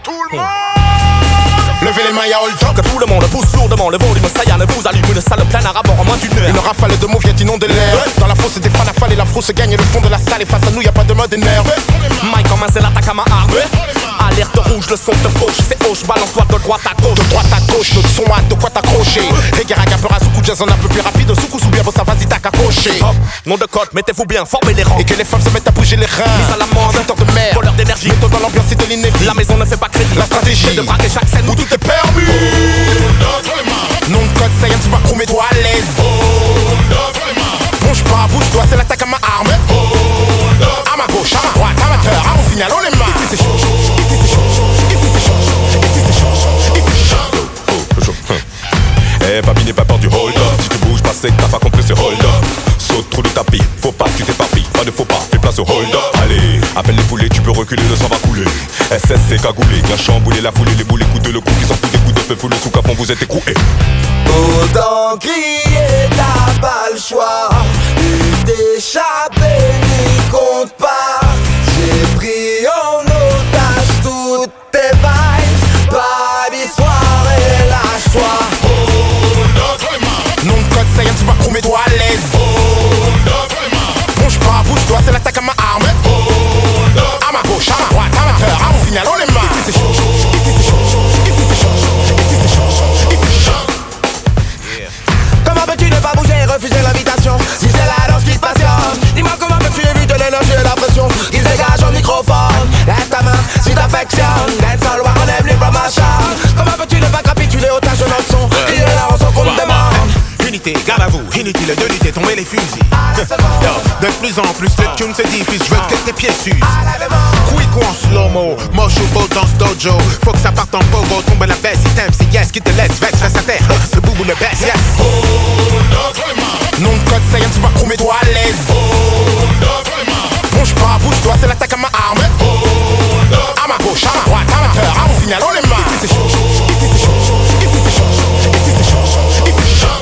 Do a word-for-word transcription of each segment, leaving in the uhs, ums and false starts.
tout le monde. Levez les mains, y'a hold up. Que tout le monde pousse lourdement, le volume saillant vous allume une salle pleine à rabord en moins d'une heure. Une rafale de mots vient inonder l'air. Dans la fosse des fans affalés, la frousse gagne le fond de la salle. Et face à nous, y'a pas de mode énervé. Mike commence l'attaque à ma arme. Alerte rouge, le son te fauche. C'est hoche, balance-toi de droite à gauche. De droite à gauche, notre son a de quoi t'accrocher. Reggae, rapera, sous coup de jazz, on a un peu plus rapide. Sous coup, sous bien, bon, ça vas-y, t'as qu'à cocher. Nom de code, mettez-vous bien, formez les rangs. Et que les femmes se mettent à bouger les reins. Mise à l'amende, vingt heures de mer. Voleur d'énergie, méthode dans l'ambiance et de l'inédit. La maison ne fait pas crédit. La stratégie, c'est de braquer chaque scène où tout est permis. Nom de code, ça y est, tu vas croumer toi à l'aise. Bouge pas, bouge-toi, c'est l'attaque à ma arme. À ma gauche, à ma droite, amateur, à mon signal, on est marre. Ici c'est chaud, ici c'est chaud, ici c'est chaud, ici c'est chaud, ici c'est chaud. Eh, Babi n'est pas peur du hold up. Si tu bouges pas, c'est que t'as pas compris ce hold up. Saute trou de tapis, faut pas que tu t'éparpilles. Pas de faux pas, fais place au hold up. Allez, appelle les poulets, tu peux reculer, le sang va couler. S S c'est cagoulé, bien chamboulé, la foulée, les boules, écoute le coup, qui s'en fout des coups de feu, foule sous cafon, vous êtes écroués. Autant crier, t'as pas le choix. Ni t'échapper, ni compte pas. J'ai pris en otage toutes tes vibes. Pas d'histoire et lâche-toi. Nom de code, ça y est, tu vas croumer toi à l'aise. Bouge pas, bouge-toi, c'est l'attaque à ma arme. À ma gauche, à ma droite, amateur, à mon signal, on est marre. Ici c'est chaud, ici c'est chaud, ici c'est chaud, ici c'est chaud, ici c'est chaud. Comment peux-tu ne pas bouger et refuser l'invitation? Si c'est la danse qui te passionne, dis-moi comment peux-tu éviter l'énergie et la pression qui se dégage au microphone. Lève ta main si t'affectionnes. Dance all, on aime les promotions. Comment peux-tu ne pas capituler au tâche de notre son? Il est là, on s'en qu'on me demande. Unité, garde à vous, inutile de lutter, tomber les fusils. Yo, de plus en plus, le tune se diffuse, je veux que tes pieds s'usent. Quick ou en slow-mo, moche ou beau dans ce dojo. Faut que ça parte en pogo, tombe la baisse, si t'aimes, c'est yes, qui te laisse, vex, reste à terre. Ce boubou le baisse, yes. Nom de code, ça y est, tu vas croumer toi à l'aise. Bouge pas, bouge-toi, c'est l'attaque à ma arme. À ma gauche, à ma droite, amateur, à mon signal, on est marre. Ici c'est chaud, ici c'est chaud, ici c'est chaud, ici c'est chaud, ici c'est chaud.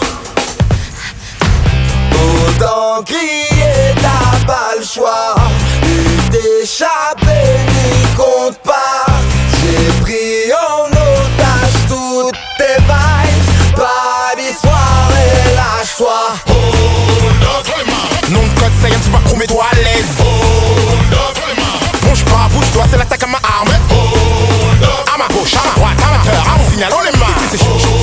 Autant crier, t'as pas le choix. Ni t'échapper, ni compte pas. J'ai pris en otage toutes tes vibes. Pas d'histoire et lâche-toi. Nom de code, ça y est, tu vas croumer toi à l'aise. Bouge pas, bouge-toi, c'est l'attaque à ma arme. À ma gauche, à ma droite, amateur, à mon signal, on est marre. Ici c'est chaud.